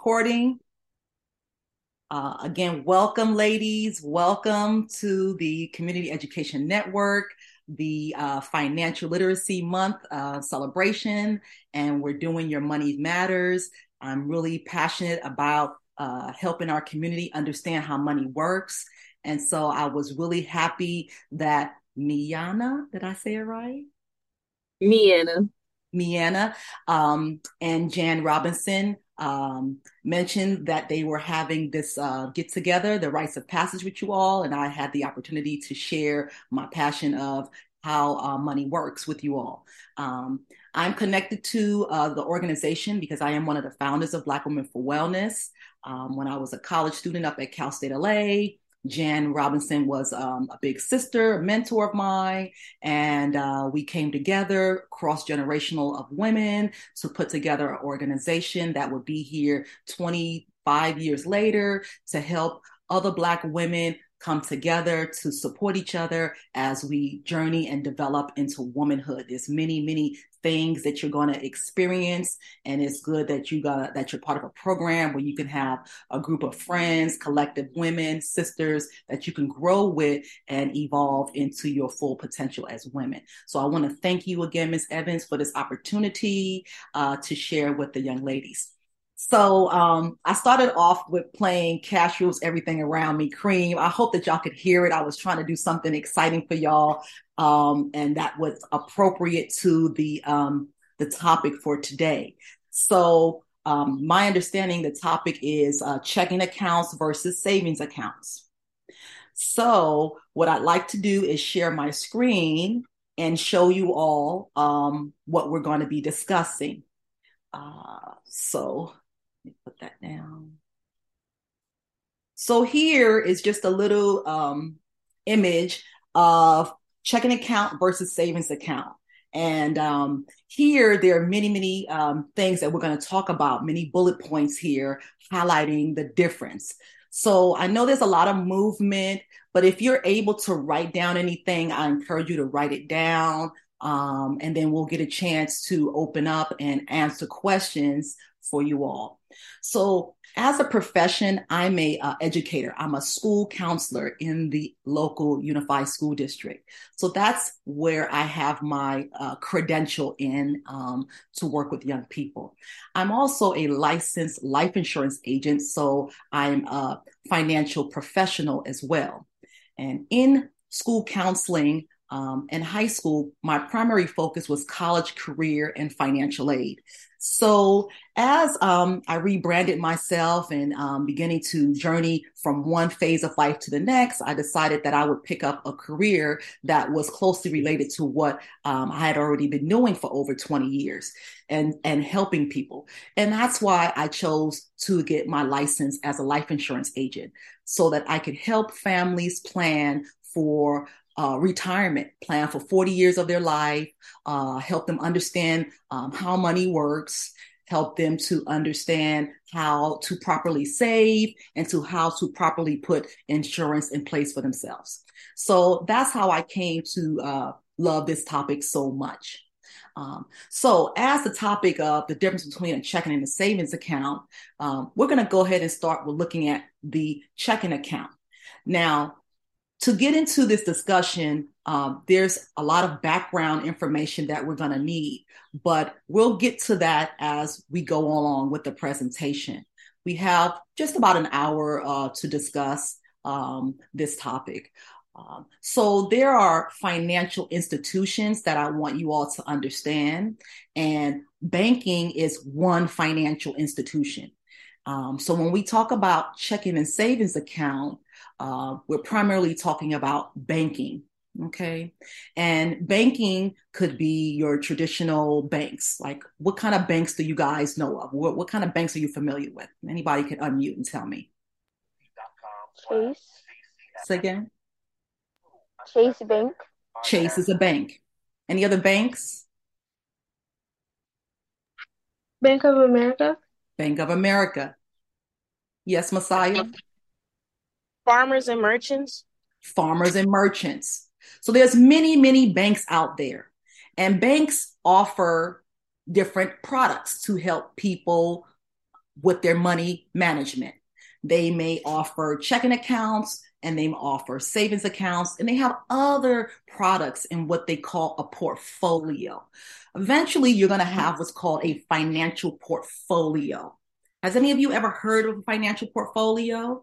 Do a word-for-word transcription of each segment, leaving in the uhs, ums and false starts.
recording. Uh, again, welcome, ladies. Welcome to the Community Education Network, the uh, Financial Literacy Month uh, celebration, and we're doing Your Money Matters. I'm really passionate about uh, helping our community understand how money works. And so I was really happy that Miana, did I say it right? Miana. Miana um, and Jan Robinson um, mentioned that they were having this uh, get together, the rites of passage with you all, and I had the opportunity to share my passion of how uh, money works with you all. Um, I'm connected to uh, the organization because I am one of the founders of Black Women for Wellness. Um, when I was a college student up at Cal State L A, Jan Robinson was um, a big sister, a mentor of mine, and uh, we came together, cross-generational of women, to put together an organization that would be here twenty-five years later to help other Black women come together to support each other as we journey and develop into womanhood. There's many, many things that you're going to experience, and it's good that you got that you're part of a program where you can have a group of friends, collective women, sisters that you can grow with and evolve into your full potential as women. So I want to thank you again, Miz Evans, for this opportunity uh, to share with the young ladies. So um, I started off with playing Cash Rules Everything Around Me, Cream. I hope that y'all could hear it. I was trying to do something exciting for y'all, um, and that was appropriate to the um, the topic for today. So um, my understanding, the topic is uh, checking accounts versus savings accounts. So what I'd like to do is share my screen and show you all um, what we're going to be discussing. Uh, so let me put that down. So here is just a little um, image of checking account versus savings account. And um, here there are many, many um, things that we're going to talk about, many bullet points here highlighting the difference. So I know there's a lot of movement, but if you're able to write down anything, I encourage you to write it down. Um, and then we'll get a chance to open up and answer questions for you all. So as a profession, I'm a uh, educator. I'm a school counselor in the local unified school district. So that's where I have my uh, credential in um, to work with young people. I'm also a licensed life insurance agent, so I'm a financial professional as well. And in school counseling, um, in high school, my primary focus was college, career, and financial aid. So as um, I rebranded myself and um, beginning to journey from one phase of life to the next, I decided that I would pick up a career that was closely related to what um, I had already been doing for over twenty years and, and helping people. And that's why I chose to get my license as a life insurance agent so that I could help families plan for Uh, retirement, plan for forty years of their life, uh, help them understand um, how money works, help them to understand how to properly save and to how to properly put insurance in place for themselves. So that's how I came to uh, love this topic so much. Um, so as the topic of the difference between a checking and a savings account, um, we're going to go ahead and start with looking at the checking account. Now, to get into this discussion, um, there's a lot of background information that we're going to need, but we'll get to that as we go along with the presentation. We have just about an hour uh, to discuss um, this topic. Um, so there are financial institutions that I want you all to understand, and banking is one financial institution. Um, so when we talk about checking and savings account, uh, we're primarily talking about banking, okay? And banking could be your traditional banks. Like, what kind of banks do you guys know of? What, what kind of banks are you familiar with? Anybody can unmute and tell me. Chase. Say again? Chase Bank. Chase is a bank. Any other banks? Bank of America. Bank of America. Yes, Messiah? Farmers and Merchants. Farmers and merchants. So there's many, many banks out there, and banks offer different products to help people with their money management. They may offer checking accounts and they offer savings accounts, and they have other products in what they call a portfolio. Eventually, you're going to have what's called a financial portfolio. Has any of you ever heard of a financial portfolio?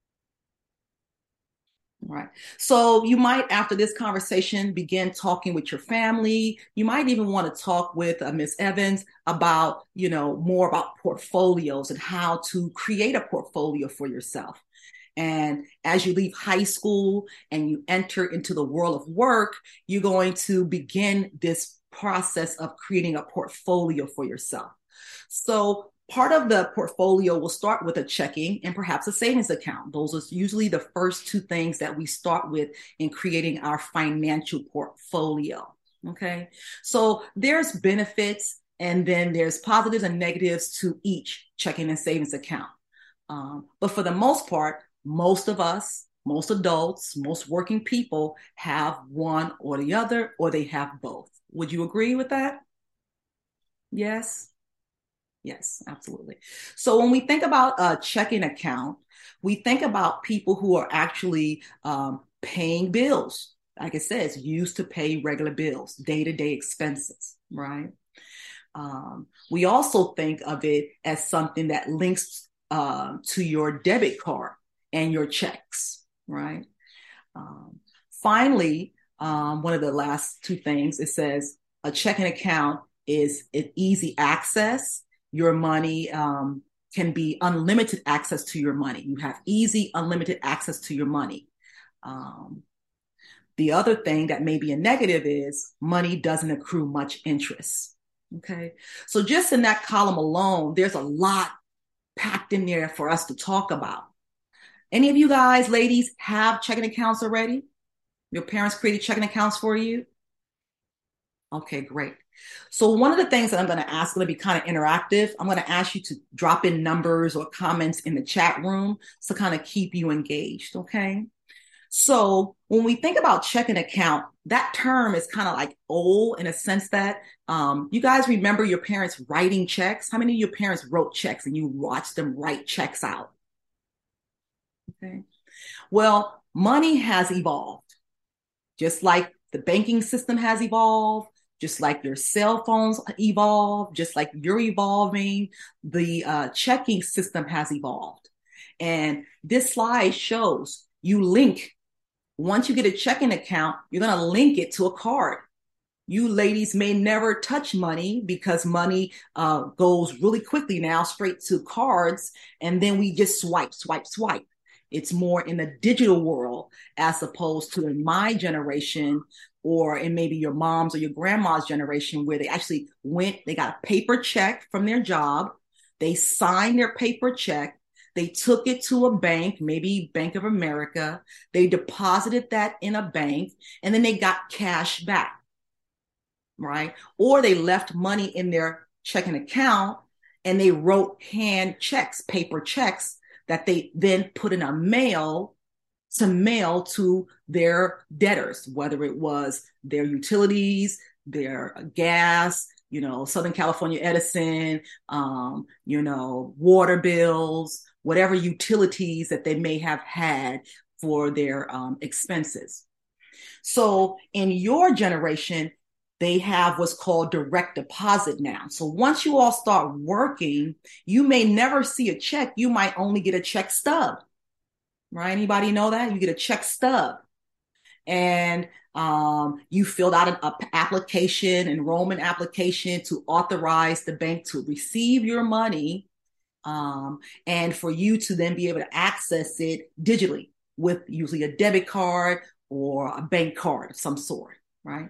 Right. So you might, after this conversation, begin talking with your family. You might even want to talk with uh, Miz Evans about, you know, more about portfolios and how to create a portfolio for yourself. And as you leave high school and you enter into the world of work, you're going to begin this process of creating a portfolio for yourself. So part of the portfolio will start with a checking and perhaps a savings account. Those are usually the first two things that we start with in creating our financial portfolio. Okay. So there's benefits and then there's positives and negatives to each checking and savings account. Um, but for the most part, most of us, most adults, most working people have one or the other, or they have both. Would you agree with that? Yes. Yes, absolutely. So when we think about a checking account, we think about people who are actually um, paying bills. Like it says, used to pay regular bills, day-to-day expenses, right? Um, we also think of it as something that links uh, to your debit card and your checks, right? Um, finally, um, one of the last two things, it says a checking account is an easy access. Your money um, can be unlimited access to your money. You have easy, unlimited access to your money. Um, the other thing that may be a negative is money doesn't accrue much interest. Okay. So just in that column alone, there's a lot packed in there for us to talk about. Any of you guys, ladies, have checking accounts already? Your parents created checking accounts for you? Okay, great. So one of the things that I'm going to ask is going to be kind of interactive. I'm going to ask you to drop in numbers or comments in the chat room to kind of keep you engaged, okay? So when we think about checking account, that term is kind of like old in a sense that um, you guys remember your parents writing checks? How many of your parents wrote checks and you watched them write checks out? Okay. Well, money has evolved, just like the banking system has evolved, just like your cell phones evolve, just like you're evolving, the uh, checking system has evolved. And this slide shows you link. Once you get a checking account, you're going to link it to a card. You ladies may never touch money because money uh, goes really quickly now straight to cards. And then we just swipe, swipe, swipe. It's more in the digital world as opposed to in my generation or in maybe your mom's or your grandma's generation where they actually went, they got a paper check from their job. They signed their paper check. They took it to a bank, maybe Bank of America. They deposited that in a bank and then they got cash back, right? Or they left money in their checking account and they wrote hand checks, paper checks that they then put in a mail to mail to their debtors, whether it was their utilities, their gas, you know, Southern California Edison, um, you know, water bills, whatever utilities that they may have had for their um, expenses. So in your generation, they have what's called direct deposit now. So once you all start working, you may never see a check. You might only get a check stub, right? Anybody know that? You get a check stub. And um, you filled out an a, application, enrollment application to authorize the bank to receive your money um, and for you to then be able to access it digitally with usually a debit card or a bank card of some sort, right?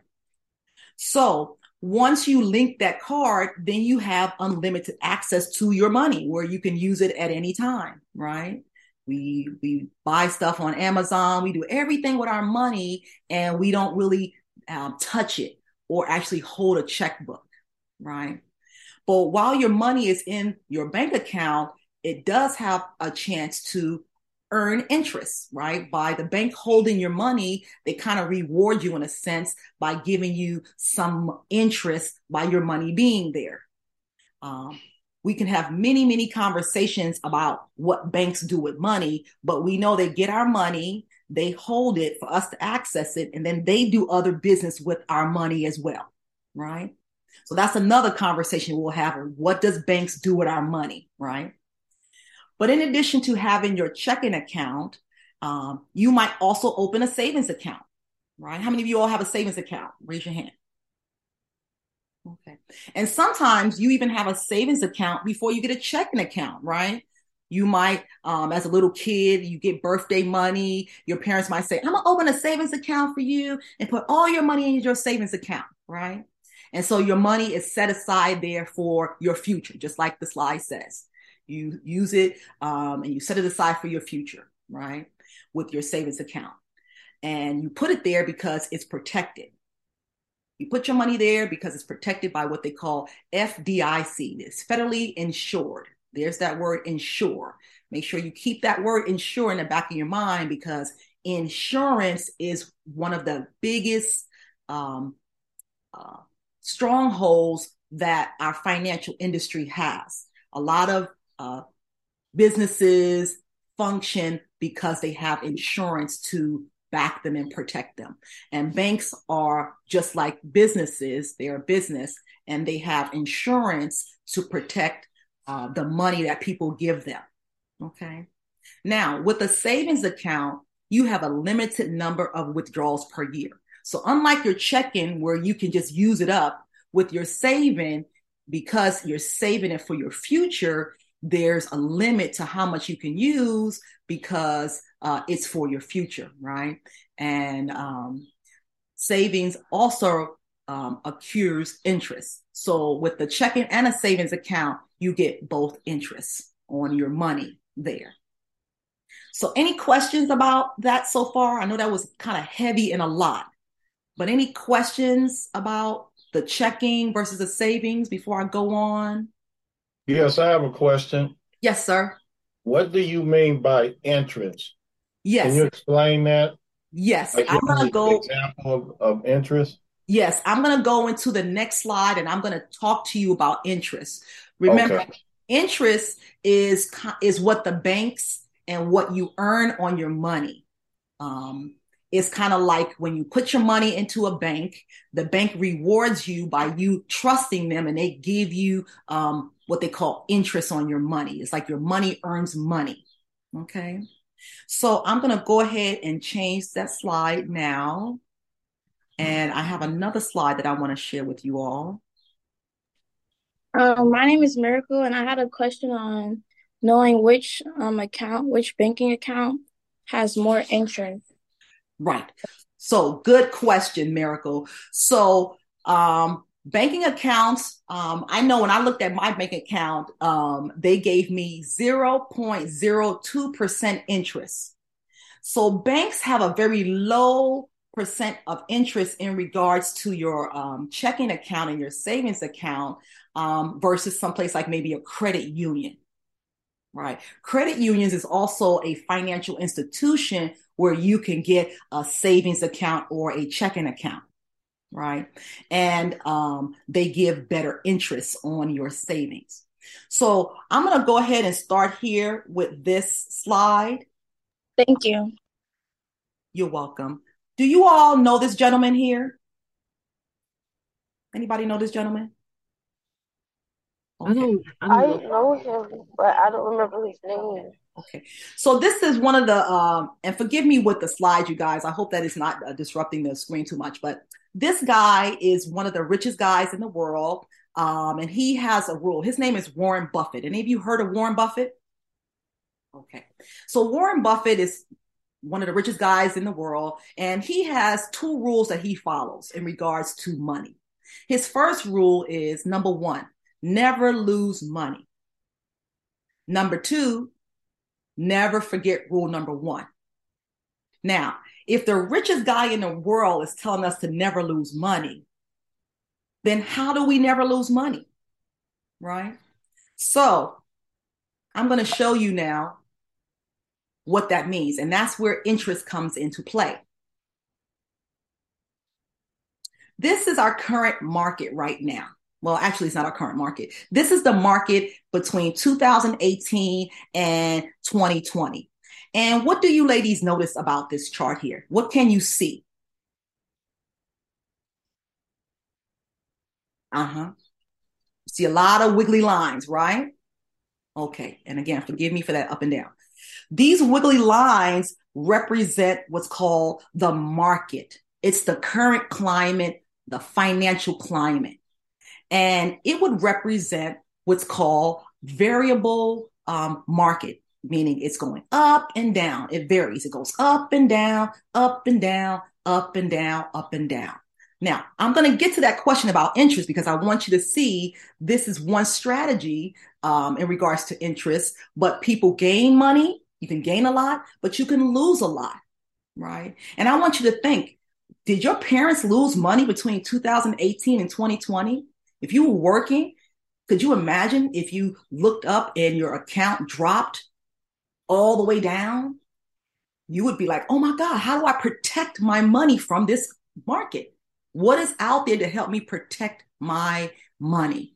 So once you link that card, then you have unlimited access to your money where you can use it at any time, right? We we buy stuff on Amazon. We do everything with our money and we don't really um, touch it or actually hold a checkbook, right? But while your money is in your bank account, it does have a chance to earn interest, right? By the bank holding your money, they kind of reward you in a sense by giving you some interest by your money being there. Um, We can have many, many conversations about what banks do with money, but we know they get our money, they hold it for us to access it, and then they do other business with our money as well, right? So that's another conversation we'll have. What does banks do with our money, right? But in addition to having your checking account, um, you might also open a savings account, right? How many of you all have a savings account? Raise your hand. Okay. And sometimes you even have a savings account before you get a checking account, right? You might, um, as a little kid, you get birthday money. Your parents might say, I'm going to open a savings account for you and put all your money in your savings account, right? And so your money is set aside there for your future, just like the slide says. You use it um, and you set it aside for your future, right? With your savings account. And you put it there because it's protected. You put your money there because it's protected by what they call F D I C. It's federally insured. There's that word insure. Make sure you keep that word insure in the back of your mind, because insurance is one of the biggest um, uh, strongholds that our financial industry has. A lot of uh, businesses function because they have insurance to back them and protect them. And banks are just like businesses. They're a business, and they have insurance to protect uh, the money that people give them. Okay. Now, with a savings account, you have a limited number of withdrawals per year. So unlike your checking, where you can just use it up, with your saving, because you're saving it for your future, there's a limit to how much you can use, because uh, it's for your future, right? And um, savings also um, accrues interest. So with the checking and a savings account, you get both interests on your money there. So any questions about that so far? I know that was kind of heavy and a lot, but any questions about the checking versus the savings before I go on? Yes, I have a question. Yes, sir. What do you mean by interest? Can Yes. you explain that? Yes. Like, I'm give going me to an go. example of, of interest. Yes, I'm going to go into the next slide, and I'm going to talk to you about interest. Remember, Okay. interest is is what the banks and what you earn on your money. Um, it's kind of like when you put your money into a bank, the bank rewards you by you trusting them, and they give you um, what they call interest on your money. It's like your money earns money. Okay. So I'm going to go ahead and change that slide now. And I have another slide that I want to share with you all. Um, my name is Miracle, and I had a question on knowing which um account, which banking account has more interest. Right. So good question, Miracle. So um, banking accounts, um, I know when I looked at my bank account, um, they gave me zero point zero two percent interest. So banks have a very low percent of interest in regards to your um, checking account and your savings account um, versus someplace like maybe a credit union. Right. Credit unions is also a financial institution where you can get a savings account or a checking account. Right. And um, they give better interest on your savings. So I'm going to go ahead and start here with this slide. Thank you. You're welcome. Do you all know this gentleman here? Anybody know this gentleman? Okay. I don't, I don't I know. know him, but I don't remember his name. Okay. So this is one of the, um, and forgive me with the slides, you guys. I hope that it's not uh, disrupting the screen too much, but this guy is one of the richest guys in the world. Um, and he has a rule. His name is Warren Buffett. Any of you heard of Warren Buffett? Okay. So Warren Buffett is one of the richest guys in the world, and he has two rules that he follows in regards to money. His first rule is, number one, never lose money. Number two, never forget rule number one. Now, if the richest guy in the world is telling us to never lose money, then how do we never lose money? Right? So I'm going to show you now what that means. And that's where interest comes into play. This is our current market right now. Well, actually, it's not our current market. This is the market between two thousand eighteen and twenty twenty. And what do you ladies notice about this chart here? What can you see? Uh-huh. See a lot of wiggly lines, right? Okay. And again, forgive me for that up and down. These wiggly lines represent what's called the market. It's the current climate, the financial climate. And it would represent what's called variable um, market, meaning it's going up and down. It varies. It goes up and down, up and down, up and down, up and down. Now, I'm going to get to that question about interest because I want you to see this is one strategy um, in regards to interest, but people gain money. You can gain a lot, but you can lose a lot, right? And I want you to think, did your parents lose money between two thousand eighteen and twenty twenty? If you were working, could you imagine if you looked up and your account dropped all the way down? You would be like, oh my God, how do I protect my money from this market? What is out there to help me protect my money?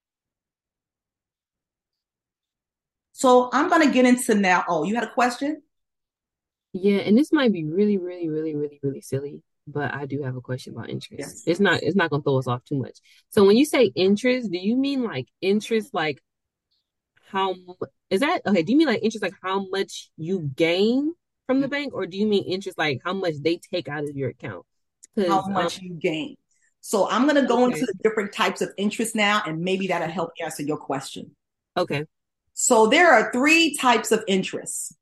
So I'm going to get into now. Oh, you had a question? Yeah, and this might be really, really, really, really, really silly, but I do have a question about interest. Yes. It's not it's not gonna throw us off too much. So when you say interest, do you mean like interest like how mu- is that okay, do you mean like interest like how much you gain from the bank, or do you mean interest like how much they take out of your account? How Because um much you gain. So I'm going to go into okay, the different types of interest now, and maybe that'll help answer your question. okay. So there are three types of interest.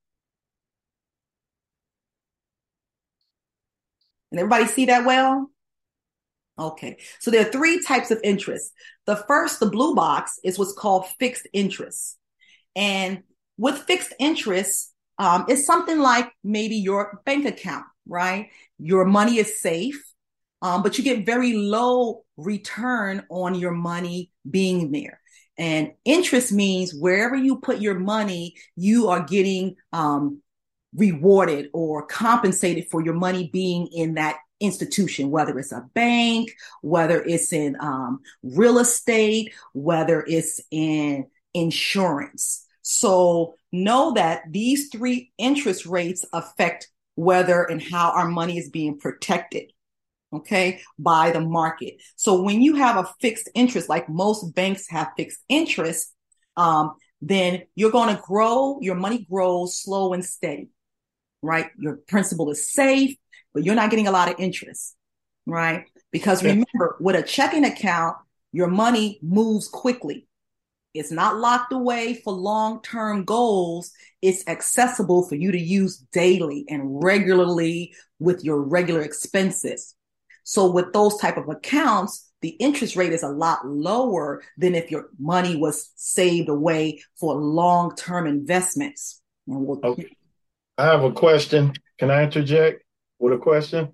And everybody see that well? Okay. So there are three types of interest. The first, the blue box, is what's called fixed interest. And with fixed interest, um, it's something like maybe your bank account, right? Your money is safe, um, but you get very low return on your money being there. And interest means wherever you put your money, you are getting um, rewarded or compensated for your money being in that institution, whether it's a bank, whether it's in um, real estate, whether it's in insurance. So know that these three interest rates affect whether and how our money is being protected, okay, by the market. So when you have a fixed interest, like most banks have fixed interest, um, then you're going to grow, your money grows slow and steady, right? Your principal is safe, but you're not getting a lot of interest, right? Because Yeah. remember, with a checking account, your money moves quickly. It's not locked away for long-term goals. It's accessible for you to use daily and regularly with your regular expenses. So with those type of accounts, the interest rate is a lot lower than if your money was saved away for long-term investments. And we'll, Okay. I have a question. Can I interject with a question?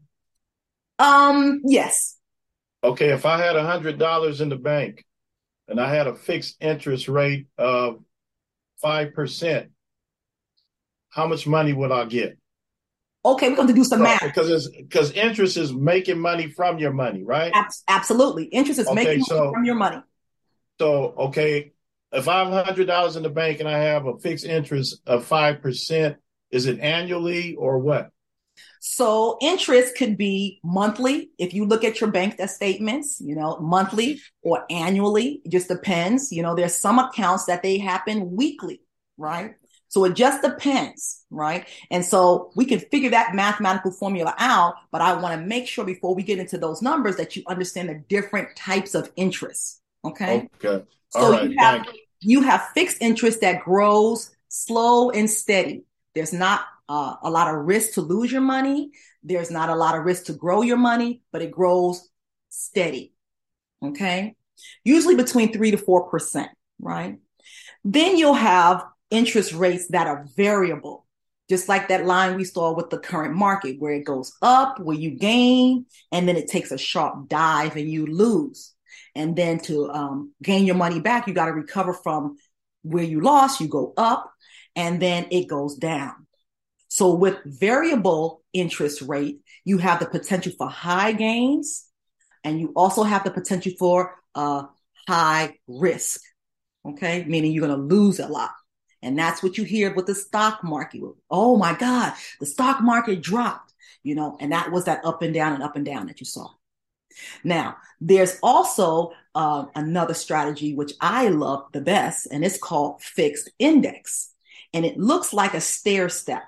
um, yes. Okay, if I had a hundred dollars in the bank and I had a fixed interest rate of five percent, how much money would I get? Okay, we're going to do some So, math. because it's because interest is making money from your money, right? Abs- Absolutely. Interest is Okay, making money so from your money. so okay, if I have a hundred dollars in the bank and I have a fixed interest of five percent, is it annually or what? So interest could be monthly. If you look at your bank statements, you know, monthly or annually, it just depends. You know, there's some accounts that they happen weekly, right? So it just depends, right? And so we can figure that mathematical formula out, but I want to make sure before we get into those numbers that you understand the different types of interest, okay? Okay. All So right. you have Thank you. you have fixed interest that grows slow and steady. There's not uh, a lot of risk to lose your money. There's not a lot of risk to grow your money, but it grows steady. Okay. Usually between three to four percent, right? Then you'll have interest rates that are variable, just like that line we saw with the current market, where it goes up, where you gain, and then it takes a sharp dive and you lose. And then to um, gain your money back, you got to recover from where you lost. You go up, and then it goes down. So with variable interest rate, you have the potential for high gains, And you also have the potential for a high risk, okay? Meaning you're going to lose a lot. And that's what you hear with the stock market. Oh my God, the stock market dropped, you know, and that was that up and down and up and down that you saw. Now, there's also uh, another strategy which I love the best, and it's called fixed index. And it looks like a stair step.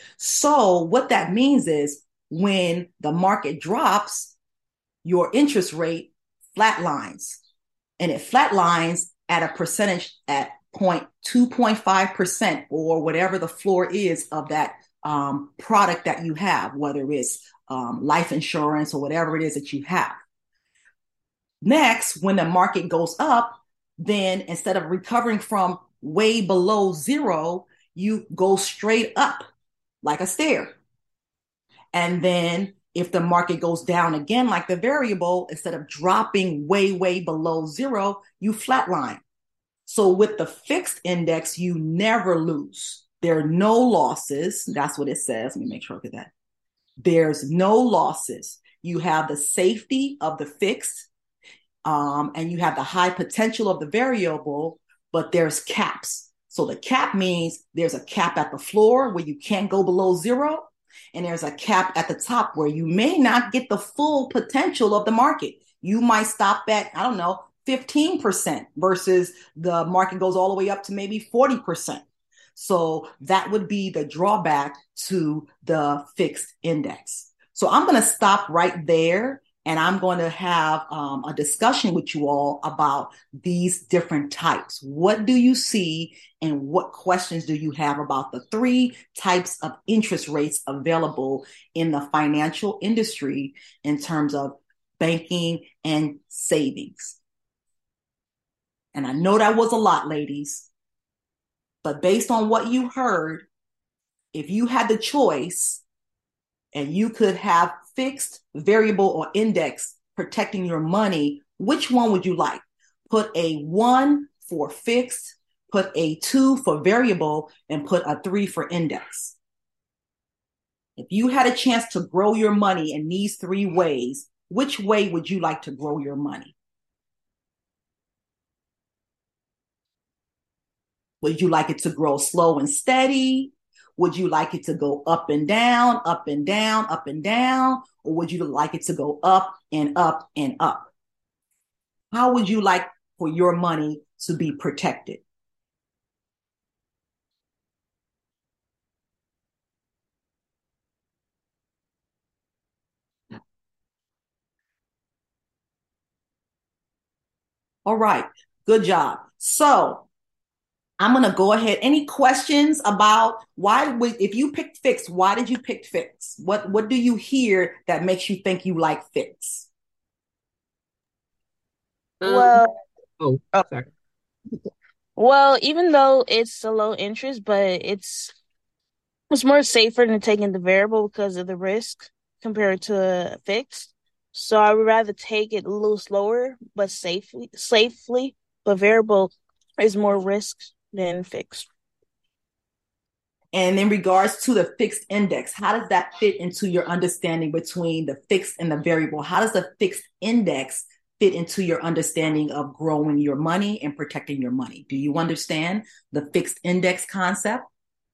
So what that means is when the market drops, your interest rate flatlines, and it flatlines at a percentage at two point five percent or whatever the floor is of that um, product that you have, whether it's um, life insurance or whatever it is that you have. Next, when the market goes up, then instead of recovering from way below zero, you go straight up like a stair. And then if the market goes down again, like the variable, instead of dropping way, way below zero, you flatline. So with the fixed index, you never lose. There are no losses. That's what it says. Let me make sure I get that. There's no losses. You have the safety of the fixed, um, and you have the high potential of the variable, but there's caps. So the cap means there's a cap at the floor where you can't go below zero. And there's a cap at the top where you may not get the full potential of the market. You might stop at, I don't know, fifteen percent versus the market goes all the way up to maybe forty percent. So that would be the drawback to the fixed index. So I'm going to stop right there, and I'm going to have um, a discussion with you all about these different types. What do you see, and what questions do you have about the three types of interest rates available in the financial industry in terms of banking and savings? And I know that was a lot, ladies, but based on what you heard, if you had the choice and you could have fixed, variable, or index protecting your money, which one would you like? Put a one for fixed, put a two for variable, and put a three for index. If you had a chance to grow your money in these three ways, which way would you like to grow your money? Would you like it to grow slow and steady? Would you like it to go up and down, up and down, up and down? Or would you like it to go up and up and up? How would you like for your money to be protected? All right, good job. So I'm going to go ahead. Any questions about why, if you picked fixed, why did you pick fixed? What, what do you hear that makes you think you like fixed? Um, Well, oh, oh, sorry. well, even though it's a low interest, but it's it's more safer than taking the variable because of the risk compared to a fixed. So I would rather take it a little slower, but safely, safely. But variable is more risk than fixed. And in regards to the fixed index, how does that fit into your understanding between the fixed and the variable? How does the fixed index fit into your understanding of growing your money and protecting your money? Do you understand the fixed index concept?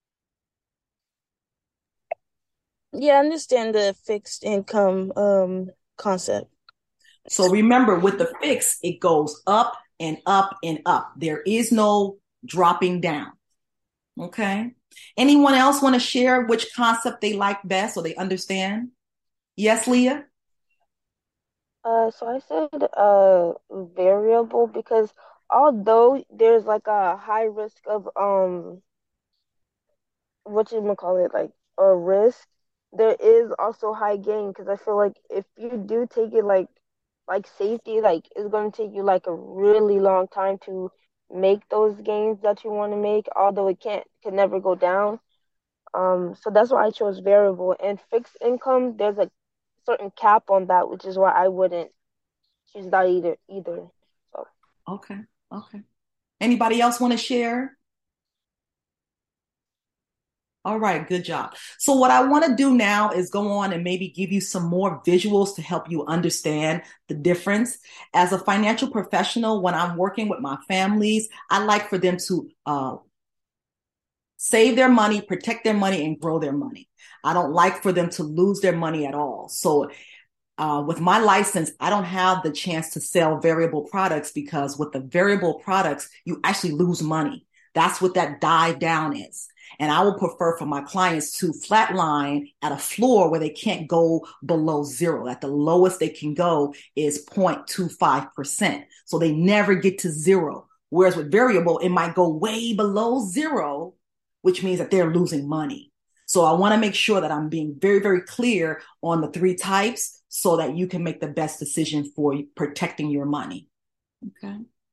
Yeah, I understand the fixed income um concept. So remember, with the fixed, it goes up and up and up. There is no dropping down. Okay. Anyone else want to share which concept they like best or they understand? Yes, Leah? Uh, so I said uh variable because although there's like a high risk of um what you call it like a risk, there is also high gain because I feel like if you do take it like like safety, like it's going to take you like a really long time to make those gains that you want to make, although it can't can never go down. Um, so that's why I chose variable and fixed income. There's a certain cap on that, which is why I wouldn't choose that either either. So Okay. Okay. Anybody else want to share? All right, good job. So what I want to do now is go on and maybe give you some more visuals to help you understand the difference. As a financial professional, when I'm working with my families, I like for them to uh, save their money, protect their money, and grow their money. I don't like for them to lose their money at all. So uh, with my license, I don't have the chance to sell variable products because with the variable products, you actually lose money. That's what that dive down is. And I will prefer for my clients to flatline at a floor where they can't go below zero. At the lowest they can go is zero point two five percent. So they never get to zero. Whereas with variable, it might go way below zero, which means that they're losing money. So I want to make sure that I'm being very, very clear on the three types so that you can make the best decision for protecting your money. Okay.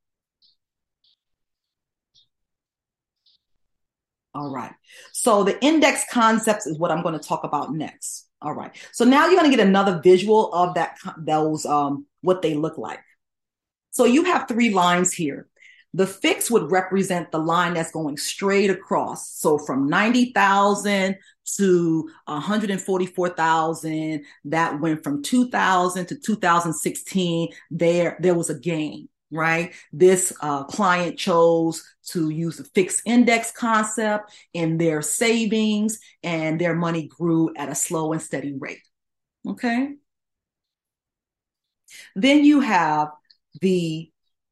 All right. So the index concepts is what I'm going to talk about next. All right. So now you're going to get another visual of that, those, um, what they look like. So you have three lines here. The fixed would represent the line that's going straight across. So from ninety thousand to one hundred forty-four thousand, that went from two thousand to two thousand sixteen, there, there was a gain, right? This uh, client chose to use the fixed index concept in their savings, and their money grew at a slow and steady rate. Okay. Then you have the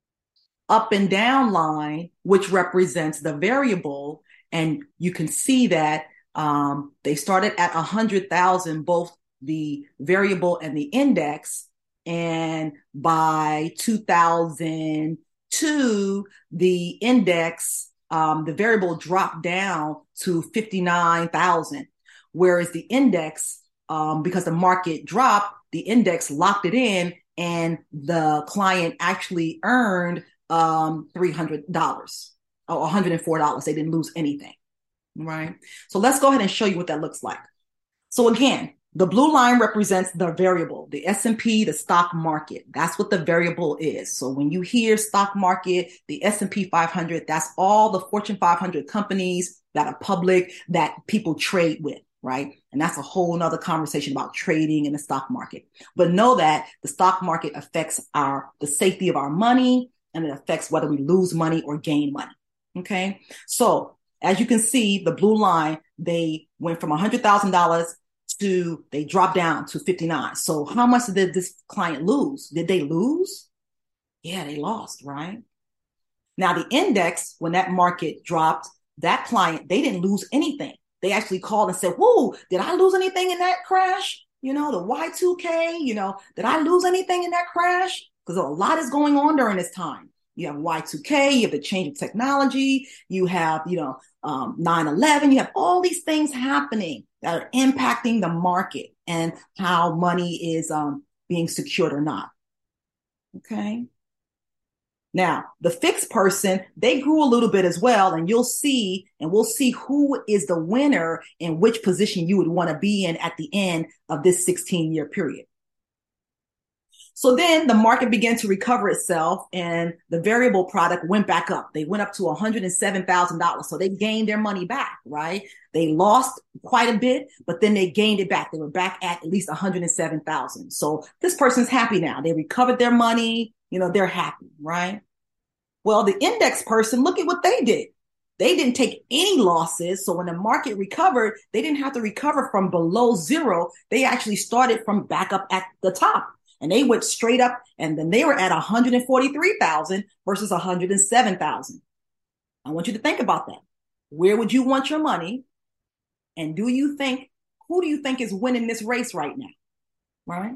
up and down line, which represents the variable. And you can see that um, they started at one hundred thousand, both the variable and the index. And by two thousand two, the index, um, the variable dropped down to fifty-nine thousand, whereas the index, um, because the market dropped, the index locked it in, and the client actually earned um, three hundred dollars or one hundred four dollars. They didn't lose anything, right? So let's go ahead and show you what that looks like. So again, the blue line represents the variable, the S and P, the stock market. That's what the variable is. So when you hear stock market, the S and P five hundred, that's all the Fortune five hundred companies that are public that people trade with, right? And that's a whole nother conversation about trading in the stock market. But know that the stock market affects our the safety of our money, and it affects whether we lose money or gain money. Okay. So as you can see, the blue line, they went from one hundred thousand dollars to, they dropped down to fifty-nine. So how much did this client lose? Did they lose? Yeah, they lost, right? Now the index, when that market dropped, that client, they didn't lose anything. They actually called and said, whoa, did I lose anything in that crash? You know, the Y two K, you know, did I lose anything in that crash? Because a lot is going on during this time. You have Y two K, you have the change of technology, you have, you know, um, nine eleven, you have all these things happening that are impacting the market and how money is um, being secured or not. Okay. Now, the fixed person, they grew a little bit as well, and you'll see, and we'll see who is the winner and which position you would want to be in at the end of this sixteen year period. So then the market began to recover itself, and the variable product went back up. They went up to one hundred seven thousand dollars. So they gained their money back, right? They lost quite a bit, but then they gained it back. They were back at at least one hundred seven thousand. So this person's happy now. They recovered their money. You know, they're happy, right? Well, the index person, look at what they did. They didn't take any losses. So when the market recovered, they didn't have to recover from below zero. They actually started from back up at the top. And they went straight up, and then they were at one hundred forty-three thousand versus one hundred seven thousand. I want you to think about that. Where would you want your money? And do you think, who do you think is winning this race right now? Right?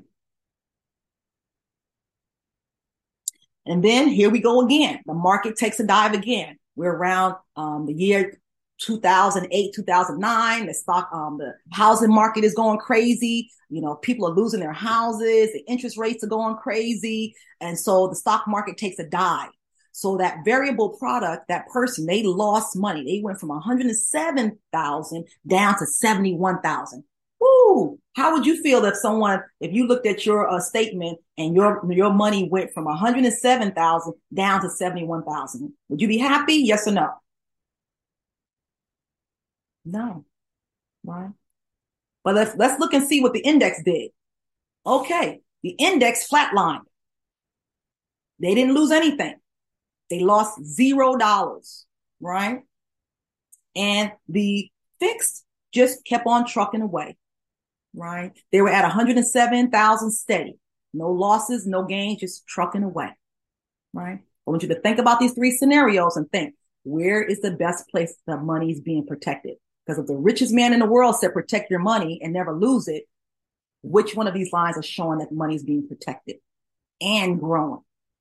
And then here we go again. The market takes a dive again. We're around um, the year two thousand eight, two thousand nine. The stock, um, the housing market is going crazy. You know, people are losing their houses. The interest rates are going crazy. And so the stock market takes a dive. So that variable product, that person, they lost money. They went from one hundred seven thousand down to seventy-one thousand. Woo! How would you feel if someone, if you looked at your uh, statement and your your money went from one hundred seven thousand down to seventy-one thousand? Would you be happy? Yes or no? No. right? But let's let's look and see what the index did. Okay, the index flatlined. They didn't lose anything. They lost zero dollars, right? And the fixed just kept on trucking away, right? They were at one hundred seven thousand steady. No losses, no gains, just trucking away, right? I want you to think about these three scenarios and think, where is the best place that money is being protected? Because if the richest man in the world said protect your money and never lose it, which one of these lines are showing that money is being protected and growing?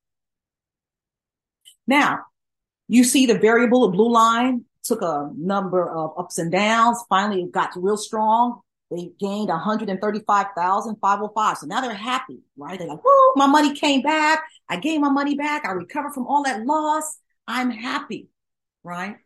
Now, you see the variable, the blue line, took a number of ups and downs. Finally, it got real strong. They gained one hundred thirty-five thousand five hundred five. So now they're happy, right? They're like, woo, my money came back. I gained my money back. I recovered from all that loss. I'm happy, right?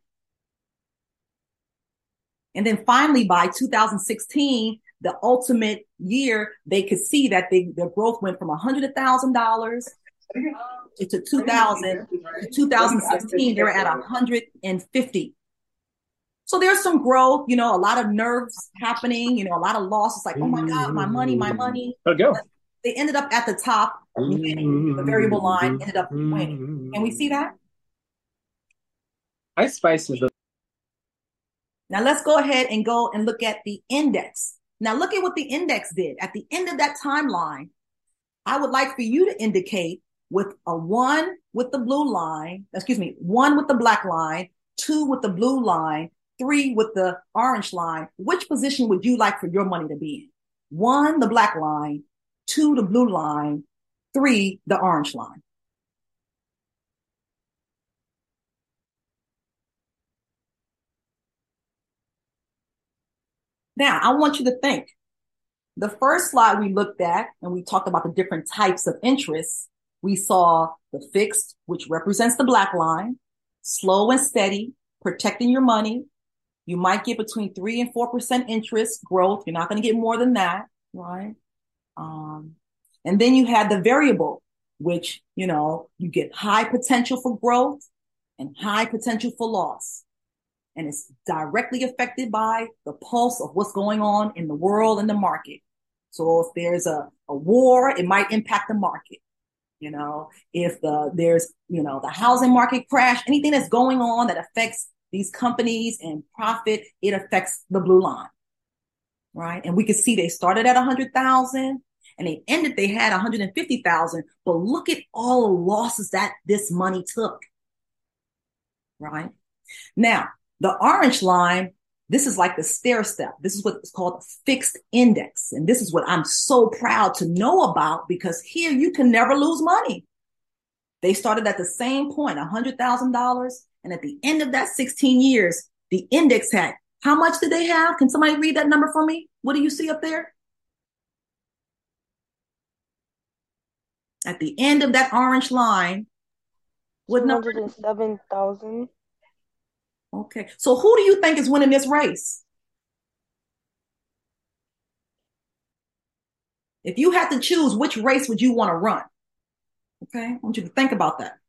And then finally, by two thousand sixteen, the ultimate year, they could see that they, their growth went from one hundred thousand dollars to two thousand, to two thousand sixteen, they were at one hundred fifty. So there's some growth, you know, a lot of nerves happening, you know, a lot of losses, like, oh my God, my money, my money. Let go. They ended up at the top, winning. The variable line ended up winning. Can we see that? Ice Spice is the. Now let's go ahead and go and look at the index. Now look at what the index did. At the end of that timeline, I would like for you to indicate with a one with the blue line, excuse me, one with the black line, two with the blue line, three with the orange line, which position would you like for your money to be in? One, the black line, two, the blue line, three, the orange line. Now, I want you to think. The first slide we looked at, and we talked about the different types of interests. We saw the fixed, which represents the black line, slow and steady, protecting your money. You might get between three and four percent interest growth. You're not going to get more than that, right? Um, and then you had the variable, which, you know, you get high potential for growth and high potential for loss. And it's directly affected by the pulse of what's going on in the world and the market. So if there's a, a war, it might impact the market. You know, if the there's, you know, the housing market crash, anything that's going on that affects these companies and profit, it affects the blue line, right? And we can see they started at one hundred thousand and they ended, they had one hundred fifty thousand, but look at all the losses that this money took, right? Now, the orange line, this is like the stair step. This is what's called a fixed index. And this is what I'm so proud to know about, because here you can never lose money. They started at the same point, one hundred thousand dollars. And at the end of that sixteen years, the index had, how much did they have? Can somebody read that number for me? What do you see up there? At the end of that orange line, what number? two hundred seven thousand. Okay. So who do you think is winning this race? If you had to choose, which race would you want to run? Okay. I want you to think about that.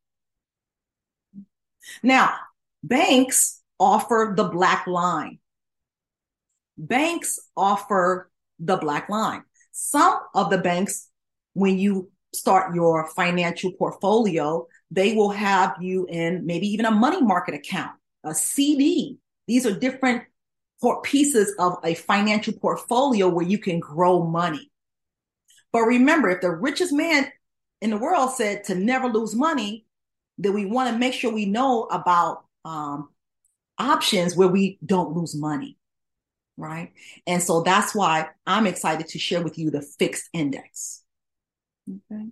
Now, banks offer the black line. Banks offer the black line. Some of the banks, when you start your financial portfolio, they will have you in maybe even a money market account, a C D. These are different pieces of a financial portfolio where you can grow money. But remember, if the richest man in the world said to never lose money, then we want to make sure we know about um, options where we don't lose money, right? And so that's why I'm excited to share with you the fixed index. Okay.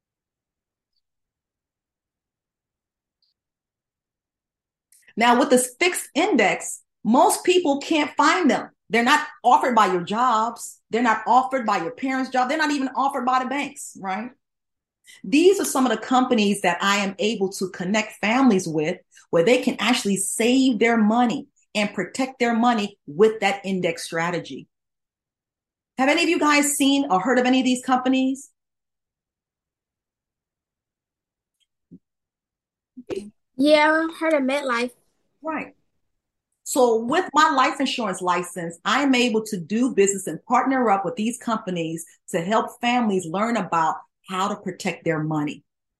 Now, with this fixed index, most people can't find them. They're not offered by your jobs. They're not offered by your parents' job. They're not even offered by the banks, right? These are some of the companies that I am able to connect families with, where they can actually save their money and protect their money with that index strategy. Have any of you guys seen or heard of any of these companies? Yeah, I heard of MetLife. Right. So with my life insurance license, I am able to do business and partner up with these companies to help families learn about how to protect their money.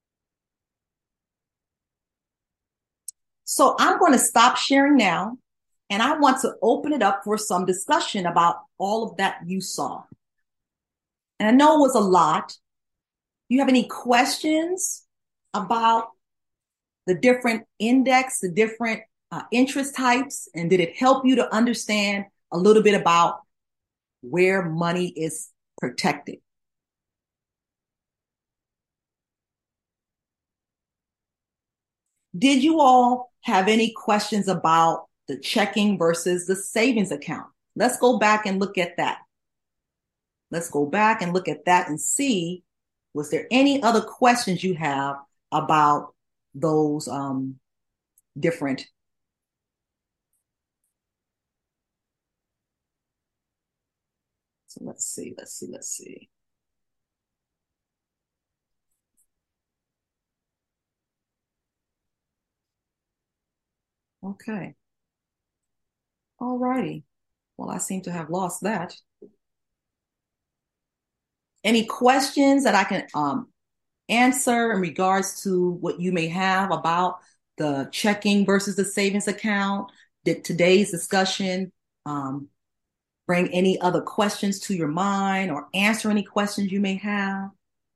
So I'm going to stop sharing now, and I want to open it up for some discussion about all of that you saw. And I know it was a lot. You have any questions about the different index, the different uh, interest types, and did it help you to understand a little bit about where money is protected? Did you all have any questions about the checking versus the savings account? Let's go back and look at that. Let's go back and look at that and see, was there any other questions you have about those um, different? So let's see, let's see, let's see. Okay. All righty. Well, I seem to have lost that. Any questions that I can um, answer in regards to what you may have about the checking versus the savings account? Did today's discussion um, bring any other questions to your mind or answer any questions you may have?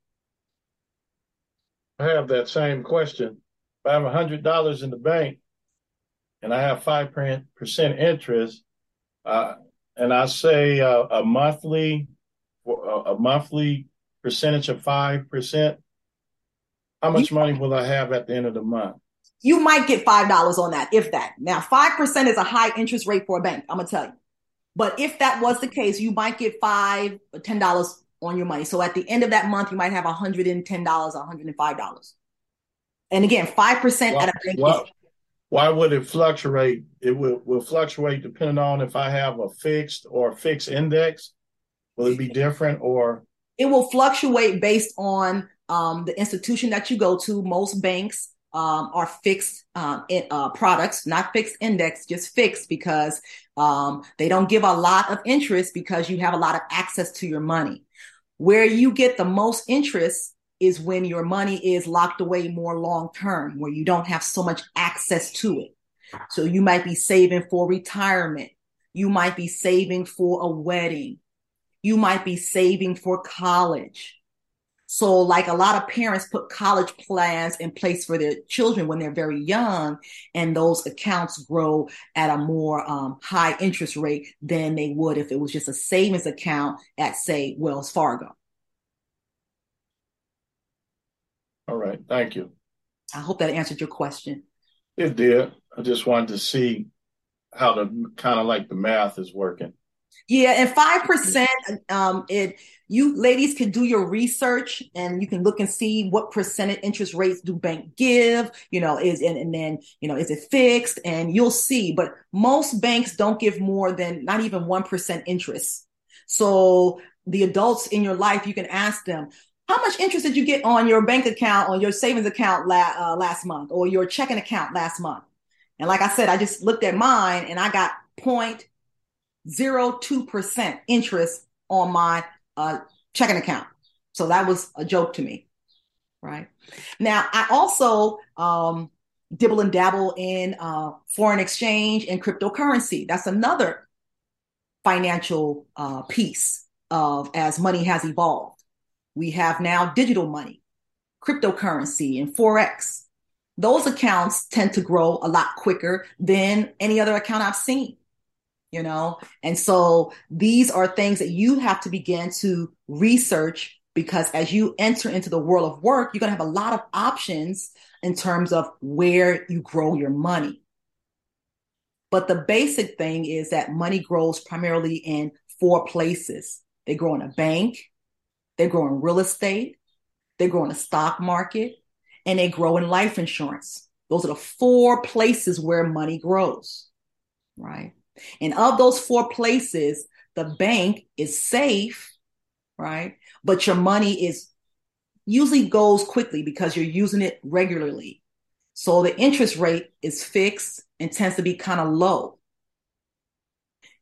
I have that same question. If I have one hundred dollars in the bank and I have five percent interest, uh, and I say uh, a monthly a monthly percentage of five percent, how much you, money will I have at the end of the month? You might get five dollars on that, if that. Now, five percent is a high interest rate for a bank, I'm going to tell you. But if that was the case, you might get five or ten dollars on your money. So at the end of that month, you might have one hundred ten dollars, one hundred five dollars. And again, five percent Why, at a bank why, is... why would it fluctuate? It will, will fluctuate depending on if I have a fixed or fixed index. Will it be different or? It will fluctuate based on um, the institution that you go to. Most banks um, are fixed um, in, uh, products, not fixed index, just fixed, because um, they don't give a lot of interest because you have a lot of access to your money. Where you get the most interest is when your money is locked away more long term, where you don't have so much access to it. So you might be saving for retirement. You might be saving for a wedding. You might be saving for college. So like a lot of parents put college plans in place for their children when they're very young, and those accounts grow at a more um, high interest rate than they would if it was just a savings account at, say, Wells Fargo. All right. Thank you. I hope that answered your question. It did. I just wanted to see how the kind of like the math is working. Yeah, and five percent, um, it you ladies can do your research and you can look and see what percentage interest rates do bank give, you know, is and, and then, you know, is it fixed? And you'll see. But most banks don't give more than not even one percent interest. So the adults in your life, you can ask them, how much interest did you get on your bank account, on your savings account la- uh, last month, or your checking account last month? And like I said, I just looked at mine and I got zero point zero two percent interest on my uh, checking account. So that was a joke to me, right? Now, I also um, dibble and dabble in uh, foreign exchange and cryptocurrency. That's another financial uh, piece of as money has evolved. We have now digital money, cryptocurrency, and Forex. Those accounts tend to grow a lot quicker than any other account I've seen, you know? And so these are things that you have to begin to research, because as you enter into the world of work, you're going to have a lot of options in terms of where you grow your money. But the basic thing is that money grows primarily in four places. They grow in a bank, they grow in real estate, they grow in the stock market, and they grow in life insurance. Those are the four places where money grows, right? And of those four places, the bank is safe, right? But your money is usually goes quickly because you're using it regularly. So the interest rate is fixed and tends to be kind of low.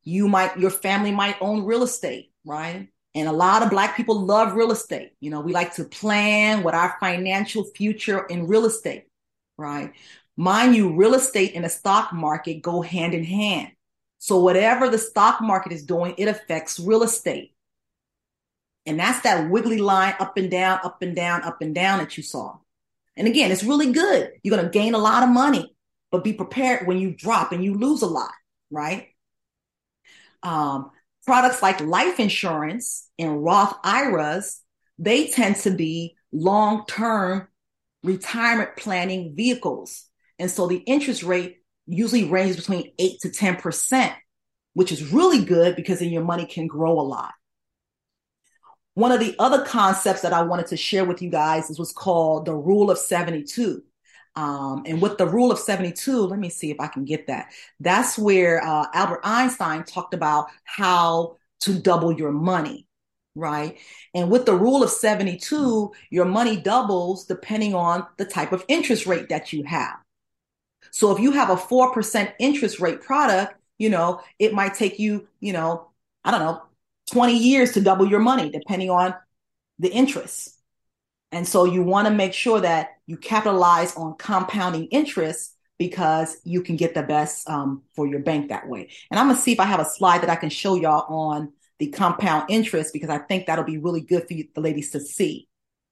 You might, your family might own real estate, right? And a lot of Black people love real estate. You know, we like to plan what our financial future in real estate, right? Mind you, real estate and the stock market go hand in hand. So whatever the stock market is doing, it affects real estate. And that's that wiggly line up and down, up and down, up and down that you saw. And again, it's really good. You're going to gain a lot of money, but be prepared when you drop and you lose a lot, right? Um, products like life insurance and Roth I R As, they tend to be long-term retirement planning vehicles. And so the interest rate usually ranges between eight to ten percent, which is really good because then your money can grow a lot. One of the other concepts that I wanted to share with you guys is what's called the rule of seventy-two. Um, and with the rule of seventy-two, let me see if I can get that. That's where uh, Albert Einstein talked about how to double your money, right? And with the rule of seventy-two, your money doubles depending on the type of interest rate that you have. So if you have a four percent interest rate product, you know, it might take you, you know, I don't know, twenty years to double your money, depending on the interest. And so you want to make sure that you capitalize on compounding interest because you can get the best um, for your bank that way. And I'm going to see if I have a slide that I can show y'all on the compound interest, because I think that'll be really good for you, the ladies, to see.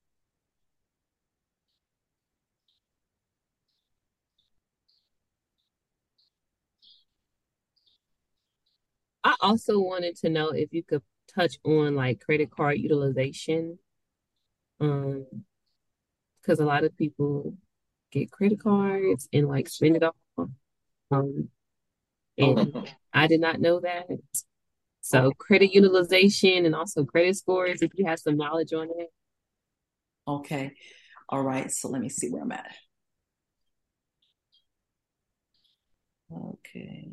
I also wanted to know if you could touch on like credit card utilization. Um, because a lot of people get credit cards and like spend it all. Um, and I did not know that. So credit utilization and also credit scores, if you have some knowledge on it. Okay. All right. So let me see where I'm at. Okay.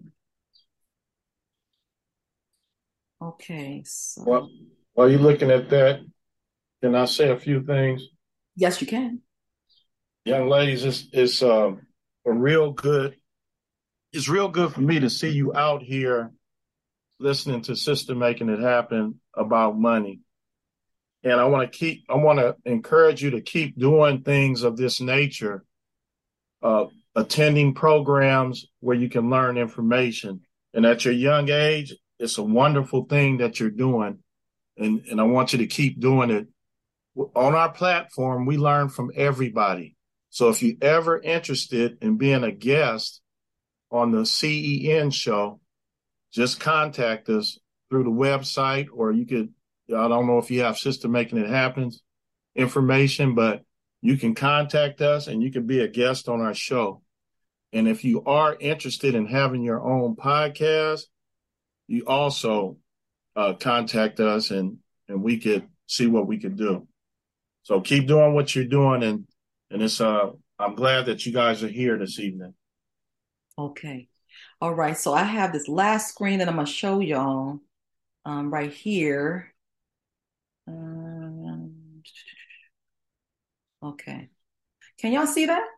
Okay. So Well, while you're looking at that, can I say a few things? yes, you can. Young ladies, it's, it's uh, a real good, it's real good for me to see you out here listening to Sister Making It Happen about money. And I want to keep, I want to encourage you to keep doing things of this nature, uh, attending programs where you can learn information. And at your young age, it's a wonderful thing that you're doing. And, and I want you to keep doing it. On our platform, we learn from everybody. So if you're ever interested in being a guest on the C E N show, just contact us through the website, or you could, I don't know if you have Sister Making It Happen information, but you can contact us and you can be a guest on our show. And if you are interested in having your own podcast, you also uh, contact us and, and we could see what we could do. So keep doing what you're doing. And, and it's, uh, I'm glad that you guys are here this evening. Okay. All right. So I have this last screen that I'm going to show y'all um, right here. Um, okay. Can y'all see that?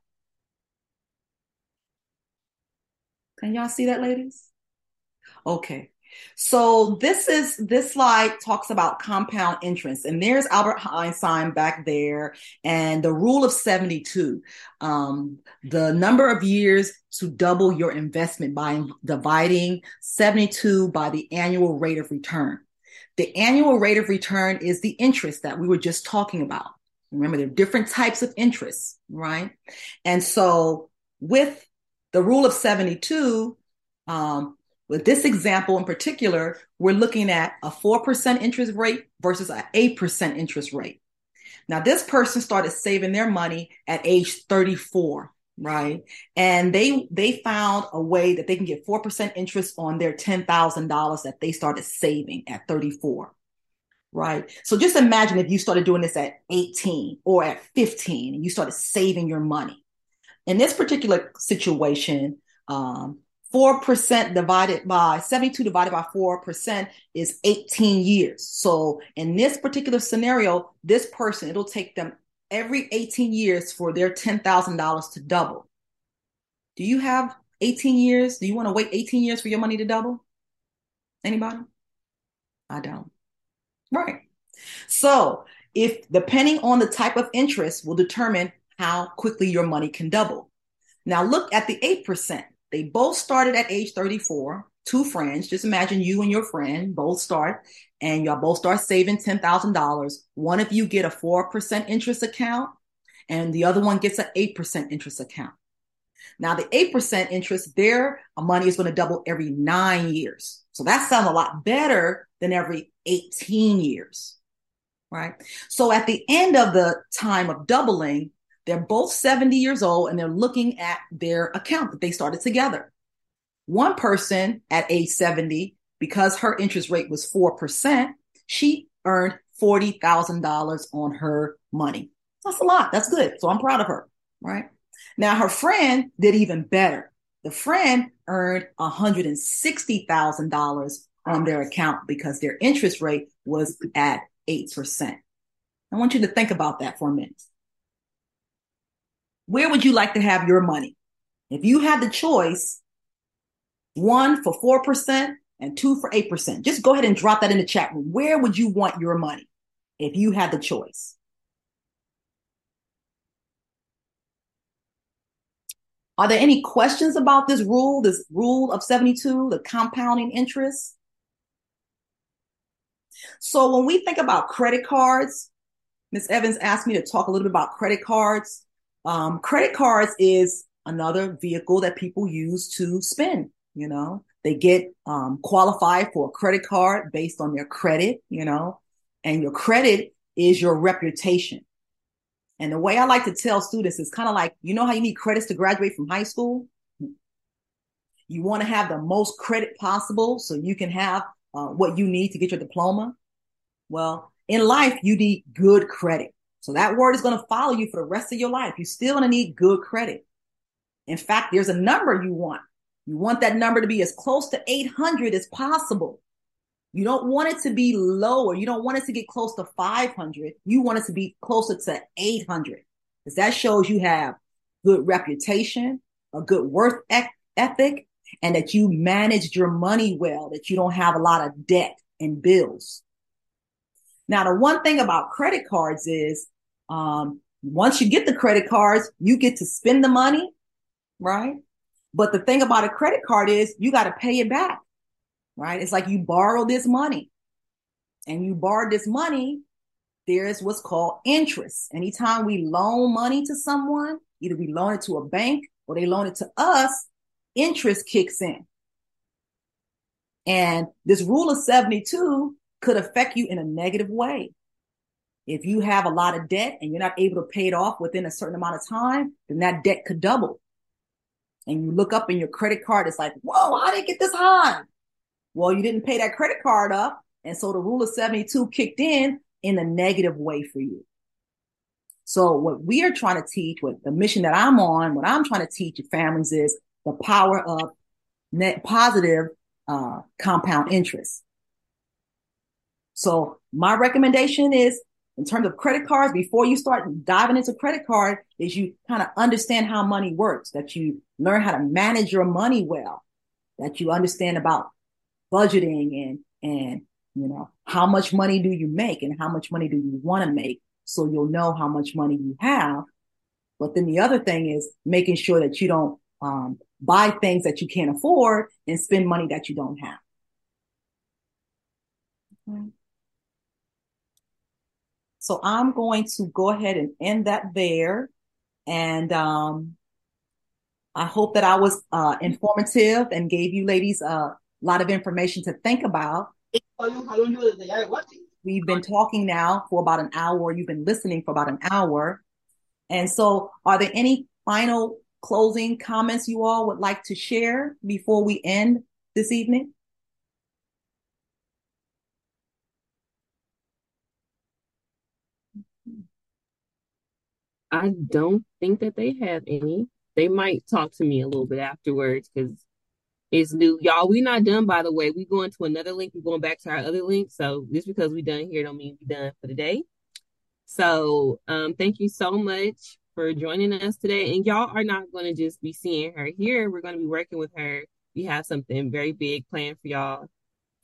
Can y'all see that, ladies? Okay. So this is this slide talks about compound interest, and there's Albert Einstein back there, and the rule of seventy-two, um, the number of years to double your investment by dividing seventy-two by the annual rate of return. The annual rate of return is the interest that we were just talking about. Remember, there are different types of interest, right? And so with the rule of seventy-two, um, with this example in particular, we're looking at a four percent interest rate versus an eight percent interest rate. Now, this person started saving their money at age thirty-four, right? And they they found a way that they can get four percent interest on their ten thousand dollars that they started saving at thirty-four, right? So just imagine if you started doing this at eighteen or at fifteen and you started saving your money. In this particular situation, um, four percent divided by seventy-two divided by four percent is eighteen years. So in this particular scenario, this person, it'll take them every eighteen years for their ten thousand dollars to double. Do you have eighteen years? Do you want to wait eighteen years for your money to double? Anybody? I don't. Right. So if depending on the type of interest will determine how quickly your money can double. Now look at the eight percent. They both started at age thirty-four, two friends. Just imagine you and your friend both start and y'all both start saving ten thousand dollars. One of you get a four percent interest account and the other one gets an eight percent interest account. Now the eight percent interest, their money is going to double every nine years. So that sounds a lot better than every eighteen years, right? So at the end of the time of doubling, they're both seventy years old and they're looking at their account that they started together. One person at age seventy, because her interest rate was four percent, she earned forty thousand dollars on her money. That's a lot. That's good. So I'm proud of her, right? Now her friend did even better. The friend earned one hundred sixty thousand dollars on their account because their interest rate was at eight percent. I want you to think about that for a minute. Where would you like to have your money? If you had the choice, one for four percent and two for eight percent, just go ahead and drop that in the chat room. Where would you want your money if you had the choice? Are there any questions about this rule, this rule of seventy-two, the compounding interest? So when we think about credit cards, Miz Evans asked me to talk a little bit about credit cards. Um, credit cards is another vehicle that people use to spend. You know, they get um, qualified for a credit card based on their credit, you know, and your credit is your reputation. And the way I like to tell students is kind of like, you know how you need credits to graduate from high school? You want to have the most credit possible so you can have uh, what you need to get your diploma. Well, in life, you need good credit. So that word is going to follow you for the rest of your life. You're still going to need good credit. In fact, there's a number you want. You want that number to be as close to eight hundred as possible. You don't want it to be lower. You don't want it to get close to five hundred. You want it to be closer to eight hundred because that shows you have good reputation, a good work ethic, and that you managed your money well, that you don't have a lot of debt and bills. Now, the one thing about credit cards is um, once you get the credit cards, you get to spend the money, right? But the thing about a credit card is you got to pay it back, right? It's like you borrow this money and you borrow this money. There's what's called interest. Anytime we loan money to someone, either we loan it to a bank or they loan it to us, interest kicks in. And this rule of seventy-two could affect you in a negative way. If you have a lot of debt and you're not able to pay it off within a certain amount of time, then that debt could double. And you look up in your credit card, it's like, whoa, how did it get this high? Well, you didn't pay that credit card up. And so the rule of seventy-two kicked in in a negative way for you. So what we are trying to teach, what the mission that I'm on, what I'm trying to teach families is the power of net positive uh, compound interest. So my recommendation is, in terms of credit cards, before you start diving into credit card, is you kind of understand how money works, that you learn how to manage your money well, that you understand about budgeting and, and, you know, how much money do you make and how much money do you want to make, so you'll know how much money you have. But then the other thing is making sure that you don't um, buy things that you can't afford and spend money that you don't have. Okay. So I'm going to go ahead and end that there. And um, I hope that I was uh, informative and gave you ladies a lot of information to think about. We've been talking now for about an hour. You've been listening for about an hour. And so are there any final closing comments you all would like to share before we end this evening? I don't think that they have any. They might talk to me a little bit afterwards because it's new. Y'all, we're not done, by the way. We're going to another link. We're going back to our other link. So just because we're done here don't mean we're done for the day. So um, thank you so much for joining us today. And y'all are not going to just be seeing her here. We're going to be working with her. We have something very big planned for y'all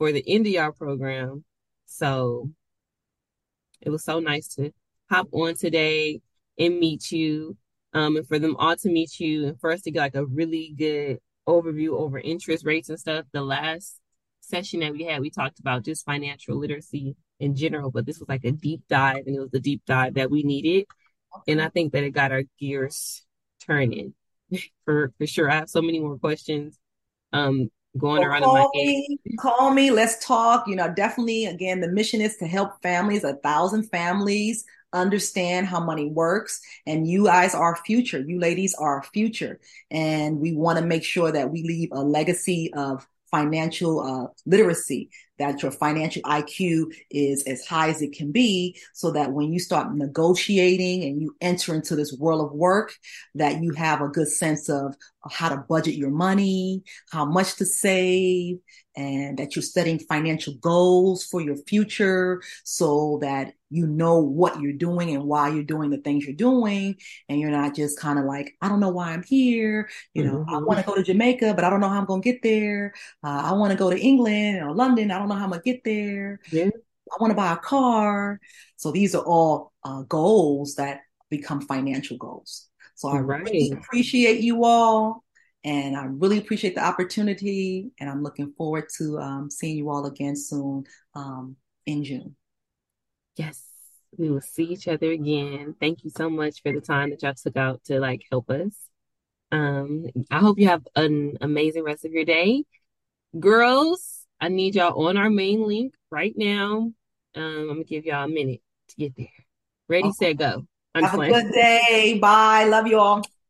for the end of y'all program. So it was so nice to hop on today and meet you, um, and for them all to meet you, and for us to get like a really good overview over interest rates and stuff. The last session that we had, we talked about just financial literacy in general, but this was like a deep dive, and it was the deep dive that we needed. And I think that it got our gears turning for for sure. I have so many more questions um going Well, around in my call head. me, call me. Let's talk. You know, definitely, again, the mission is to help families, a thousand families understand how money works. And you guys are our future. You ladies are our future. And we want to make sure that we leave a legacy of financial uh, literacy, that your financial I Q is as high as it can be, so that when you start negotiating and you enter into this world of work, that you have a good sense of how to budget your money, how much to save, and that you're setting financial goals for your future so that you know what you're doing and why you're doing the things you're doing. And you're not just kind of like, I don't know why I'm here. You know, I Mm-hmm. want to go to Jamaica, but I don't know how I'm going to get there. Uh, I want to go to England or London. I don't know how I'm going to get there. Yeah. I want to buy a car. So these are all uh, goals that become financial goals. So I really Right. appreciate you all. And I really appreciate the opportunity. And I'm looking forward to um, seeing you all again soon um, in June. Yes. We will see each other again. Thank you so much for the time that y'all took out to like help us. Um, I hope you have an amazing rest of your day. Girls, I need y'all on our main link right now. Um, I'm gonna give y'all a minute to get there. Ready, Okay. set, go. I'm just Have a playing. good day. Bye. Love you all.